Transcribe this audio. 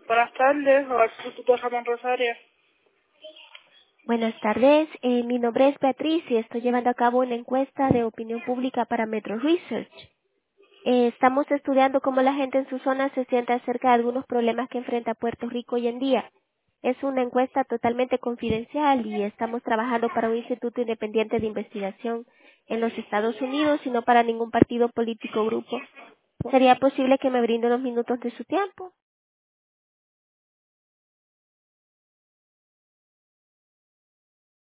Buenas tardes, hola, Instituto Ramón Rosario. Buenas tardes, mi nombre es Beatriz y estoy llevando a cabo una encuesta de opinión pública para Metro Research. Estamos estudiando cómo la gente en su zona se siente acerca de algunos problemas que enfrenta Puerto Rico hoy en día. Es una encuesta totalmente confidencial y estamos trabajando para un instituto independiente de investigación en los Estados Unidos y no para ningún partido político o grupo. ¿Sería posible que me brinde unos minutos de su tiempo?